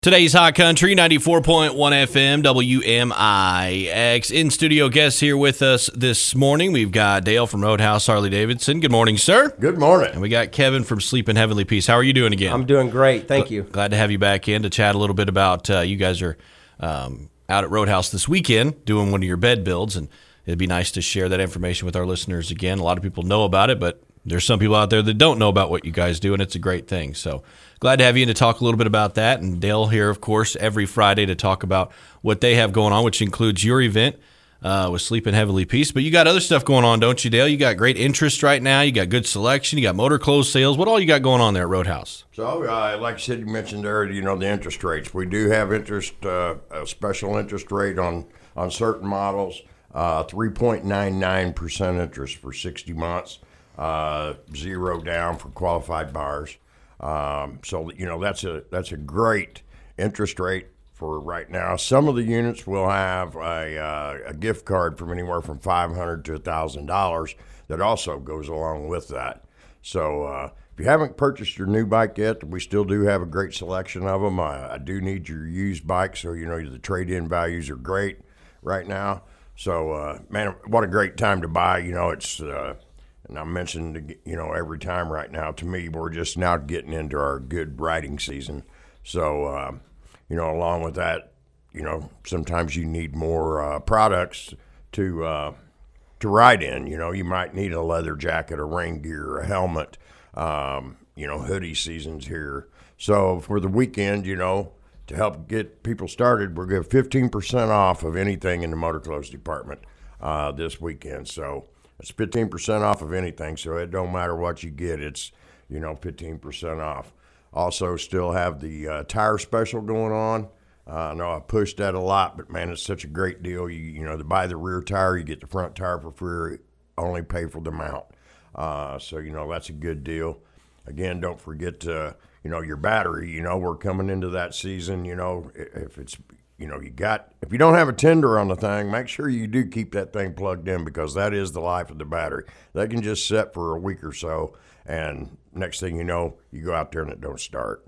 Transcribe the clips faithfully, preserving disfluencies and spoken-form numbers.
Today's Hot Country, ninety-four point one F M, W M I X. In studio guests here with us this morning. We've got Dale from Roadhouse Harley Davidson. Good morning, sir. Good morning. And we got Kevin from Sleep in Heavenly Peace. How are you doing again? I'm doing great. Thank you. Glad to have you back in to chat a little bit about, uh, you guys are um, out at Roadhouse this weekend doing one of your bed builds, and it'd be nice to share that information with our listeners again. A lot of people know about it, but there's some people out there that don't know about what you guys do, and it's a great thing. So glad to have you in to talk a little bit about that. And Dale here, of course, every Friday to talk about what they have going on, which includes your event uh, with Sleep in Heavenly Peace. But you got other stuff going on, don't you, Dale? You got great interest right now. You got good selection. You got motor clothes sales. What all you got going on there at Roadhouse? So, uh, like I said, you mentioned earlier, you know, the interest rates. We do have interest, uh, a special interest rate on, on certain models, uh, three point nine nine percent interest for sixty months, uh, zero down for qualified buyers. Um, so, you know, that's a that's a great interest rate for right now. Some of the units will have a, uh, a gift card from anywhere from five hundred dollars to one thousand dollars that also goes along with that. So uh, if you haven't purchased your new bike yet, we still do have a great selection of them. I, I do need your used bike, so, you know, the trade-in values are great right now. So, uh, man, what a great time to buy. You know, it's... Uh, And I mentioned, you know, every time right now, to me, we're just now getting into our good riding season. So, uh, you know, along with that, you know, sometimes you need more uh, products to uh, to ride in. You know, you might need a leather jacket, a rain gear, a helmet, um, you know, hoodie season's here. So for the weekend, you know, to help get people started, we're going to fifteen percent off of anything in the motor clothes department uh, this weekend. So it's fifteen percent off of anything, so it don't matter what you get. It's, you know, fifteen percent off. Also still have the uh, tire special going on. Uh, I know I pushed that a lot, but, man, it's such a great deal. You you know, to buy the rear tire, you get the front tire for free, only pay for the mount. Uh, so, you know, that's a good deal. Again, don't forget, uh, you know, your battery. You know, we're coming into that season, you know, if it's – You know, you got, if you don't have a tender on the thing, make sure you do keep that thing plugged in, because that is the life of the battery. They can just set for a week or so, and next thing you know, you go out there and it don't start.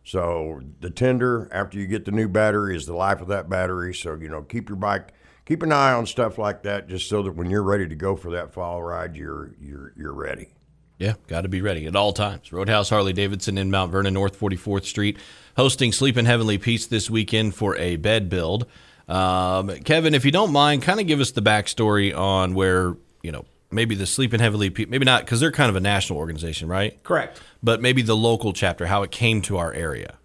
So the tender, after you get the new battery, is the life of that battery. So, you know, keep your bike, keep an eye on stuff like that, just so that when you're ready to go for that fall ride, you're you're you're ready. Yeah, got to be ready at all times. Roadhouse Harley Davidson in Mount Vernon, North forty-fourth Street, hosting Sleep in Heavenly Peace this weekend for a bed build. Um, Kevin, if you don't mind, kind of give us the backstory on where, you know, maybe the Sleep in Heavenly Peace, maybe not, because they're kind of a national organization, right? Correct. But maybe the local chapter, how it came to our area.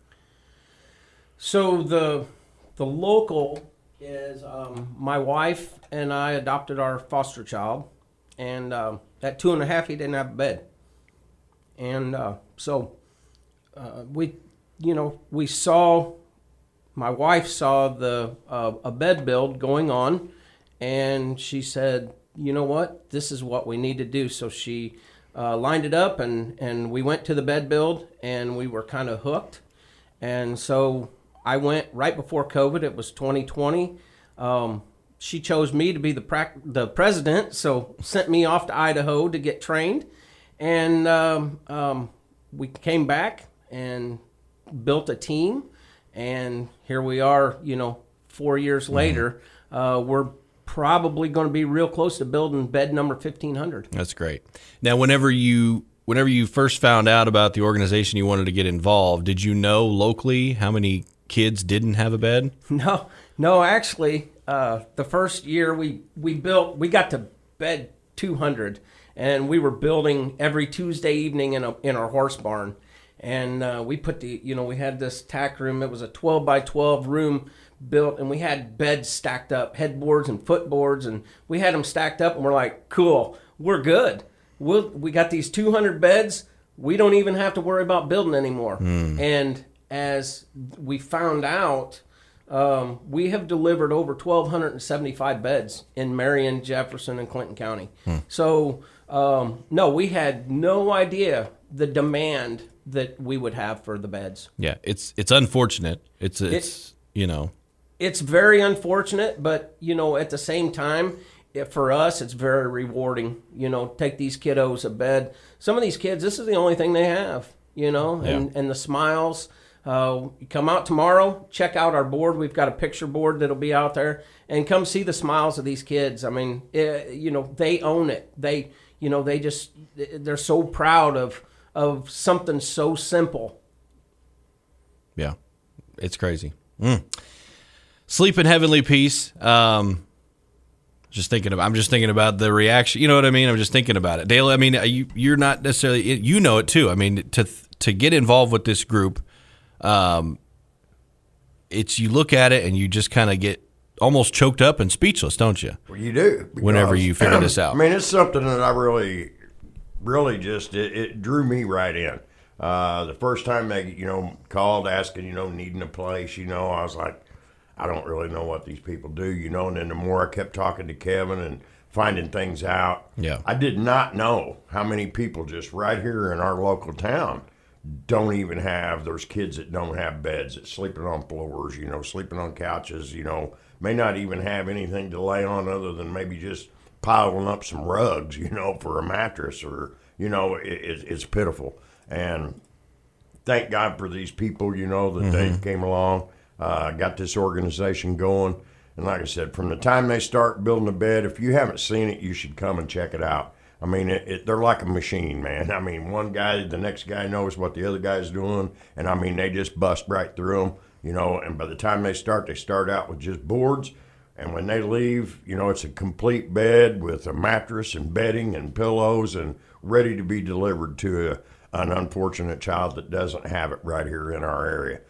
So the the local is um, my wife and I adopted our foster child, and um, at two and a half, he didn't have a bed. And uh, so uh, we, you know, we saw, my wife saw the uh, a bed build going on, and she said, you know what, this is what we need to do. So she uh, lined it up, and, and we went to the bed build, and we were kind of hooked. And so I went right before COVID. It was twenty twenty. Um, she chose me to be the prac- the president, so sent me off to Idaho to get trained. And um, um, we came back and built a team. And here we are, you know, four years mm-hmm. later. Uh, we're probably going to be real close to building bed number fifteen hundred. That's great. Now, whenever you whenever you first found out about the organization you wanted to get involved, did you know locally how many kids didn't have a bed? No, no, actually, uh, the first year we, we built, we got to bed two hundred, and we were building every Tuesday evening in a, in our horse barn. And uh, we put the, you know, we had this tack room. It was a twelve by twelve room built, and we had beds stacked up, headboards and footboards, and we had them stacked up, and we're like, cool, we're good. We'll, we got these two hundred beds. We don't even have to worry about building anymore. Mm. And as we found out, um, we have delivered over one thousand two hundred seventy-five beds in Marion, Jefferson, and Clinton County. Mm. So, um, no, we had no idea the demand that we would have for the beds. Yeah, it's it's unfortunate. It's it's, it's you know, it's very unfortunate, but you know, at the same time, it, for us, it's very rewarding. You know, take these kiddos a bed. Some of these kids, this is the only thing they have. You know, yeah. and and the smiles. Uh, come out tomorrow, check out our board. We've got a picture board that'll be out there, and come see the smiles of these kids. I mean, it, you know, they own it. They, you know, they just, they're so proud of of something so simple. Yeah, it's crazy. Mm. Sleep in heavenly peace. Um, just thinking about, I'm just thinking about the reaction. You know what I mean? I'm just thinking about it. Dale, I mean, you, you're not necessarily, you know it too. I mean, to to get involved with this group, um, it's, you look at it and you just kind of get almost choked up and speechless, don't you? Well, you do. Because, whenever you figure this out. I mean, it's something that I really, really just, it, it drew me right in. Uh, the first time they, you know, called asking, you know, needing a place, you know, I was like, I don't really know what these people do, you know. And then the more I kept talking to Kevin and finding things out, yeah, I did not know how many people just right here in our local town don't even have, there's kids that don't have beds, that sleeping on floors, you know, sleeping on couches, you know, may not even have anything to lay on other than maybe just piling up some rugs, you know, for a mattress, or, you know, it, it, it's pitiful. And thank God for these people, you know, that mm-hmm. they came along, uh, got this organization going. And like I said, from the time they start building a bed, if you haven't seen it, you should come and check it out. I mean, it, it, they're like a machine, man. I mean, one guy, the next guy knows what the other guy's doing. And, I mean, they just bust right through them, you know. And by the time they start, they start out with just boards. And when they leave, you know, it's a complete bed with a mattress and bedding and pillows and ready to be delivered to a, an unfortunate child that doesn't have it right here in our area.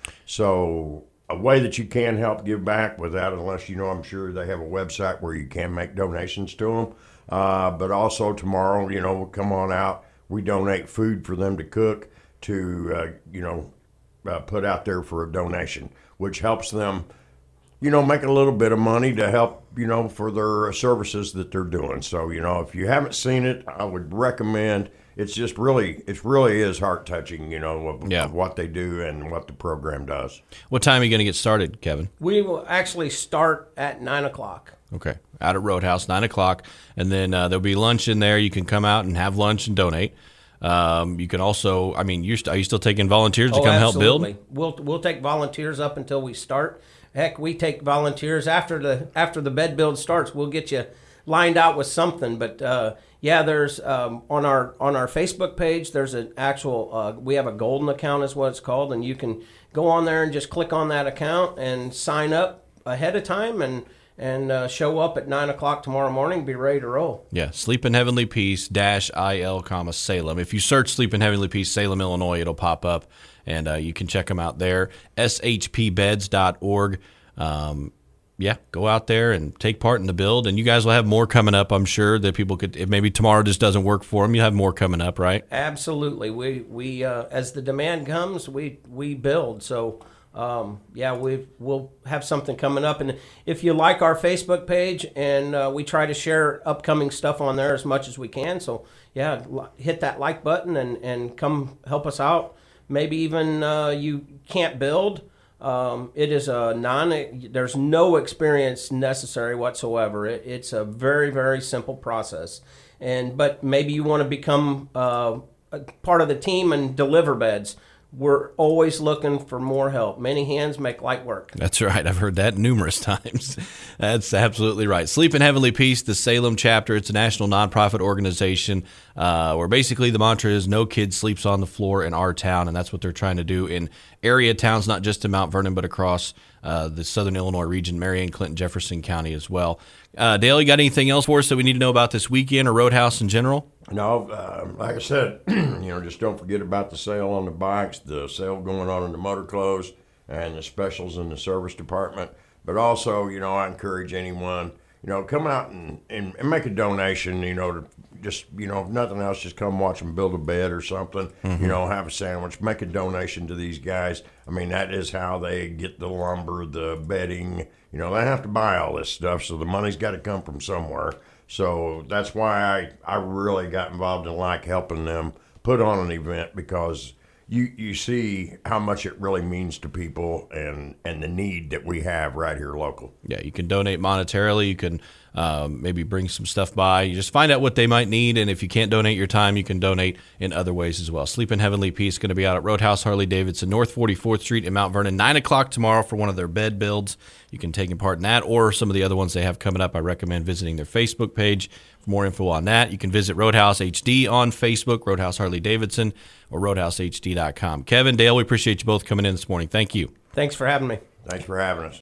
So a way that you can help give back with that, unless, you know, I'm sure they have a website where you can make donations to them. Uh, but also tomorrow, you know, we'll come on out. We donate food for them to cook to, uh, you know, uh, put out there for a donation, which helps them, you know, make a little bit of money to help, you know, for their services that they're doing. So, you know, if you haven't seen it, I would recommend. It's just really, it really is heart touching, you know, of, yeah. of what they do and what the program does. What time are you going to get started, Kevin? We will actually start at nine o'clock. Okay, out at Roadhouse, nine o'clock, and then uh, there'll be lunch in there. You can come out and have lunch and donate. Um, you can also, I mean, you're st- are you still taking volunteers to oh, come absolutely. help build? We'll we'll take volunteers up until we start. Heck, we take volunteers after the after the bed build starts. We'll get you lined out with something. But uh, yeah, there's um, on our on our Facebook page. There's an actual. Uh, we have a golden account, is what it's called, and you can go on there and just click on that account and sign up ahead of time and. And uh, show up at nine o'clock tomorrow morning. Be ready to roll. Yeah, Sleep in Heavenly Peace dash I L comma Salem. If you search Sleep in Heavenly Peace Salem, Illinois, it'll pop up, and uh, you can check them out there. S H P beds dot org. Um, yeah, go out there and take part in the build. And you guys will have more coming up, I'm sure, that people could. If maybe tomorrow just doesn't work for them, you have more coming up, right? Absolutely. We we uh, as the demand comes, we we build. So. Um, yeah, we we'll have something coming up, and if you like our Facebook page, and uh, we try to share upcoming stuff on there as much as we can. So yeah, hit that like button and, and come help us out. Maybe even uh, you can't build. Um, it is a non. There's no experience necessary whatsoever. It, it's a very very simple process, and but maybe you want to become uh, a part of the team and deliver beds. We're always looking for more help. Many hands make light work. That's right. I've heard that numerous times. That's absolutely right. Sleep in Heavenly Peace, the Salem chapter. It's a national nonprofit organization uh, where basically the mantra is no kid sleeps on the floor in our town, and that's what they're trying to do in area towns, not just in Mount Vernon, but across uh, the southern Illinois region, Marion, Clinton, Jefferson County as well. Uh, Dale, you got anything else for us that we need to know about this weekend or Roadhouse in general? No, uh, like I said, you know, just don't forget about the sale on the bikes, the sale going on in the motor clothes, and the specials in the service department. But also, you know, I encourage anyone, you know, come out and, and, and make a donation, you know, to just, you know, if nothing else, just come watch them build a bed or something, mm-hmm. you know, have a sandwich, make a donation to these guys. I mean, that is how they get the lumber, the bedding, you know, they have to buy all this stuff, so the money's got to come from somewhere. So that's why I, I really got involved in like helping them put on an event, because, you you see how much it really means to people and and the need that we have right here local. Yeah, you can donate monetarily. You can um, maybe bring some stuff by. You just find out what they might need, and if you can't donate your time, you can donate in other ways as well. Sleep in Heavenly Peace going to be out at Roadhouse Harley-Davidson, North forty-fourth Street in Mount Vernon, nine o'clock tomorrow for one of their bed builds. You can take part in that or some of the other ones they have coming up. I recommend visiting their Facebook page for more info on that. You can visit Roadhouse H D on Facebook, Roadhouse Harley-Davidson, or roadhouse h d dot com. Kevin, Dale, we appreciate you both coming in this morning. Thank you. Thanks for having me. Thanks for having us.